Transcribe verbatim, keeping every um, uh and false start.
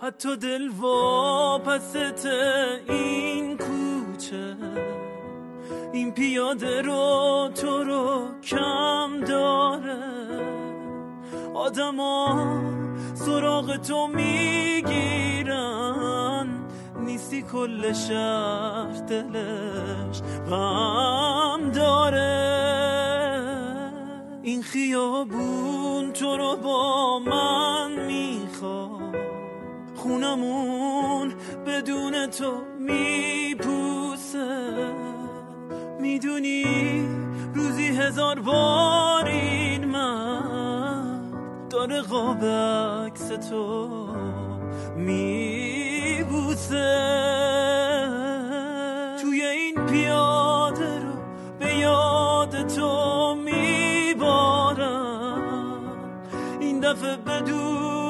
حتی دل واپست این کوچه، این پیاده رو تو رو کم داره. آدم ها سراغ تو میگیرن، نیستی کل شهر دلش غم داره. این خیابون تو رو با من میخواد، خونمون بدون تو میپوسه. میدونی روزی هزار بار این من داره قاب عکس تو میبوسه. توی این پیاده رو به یاد تو میبارم، این دفعه بدون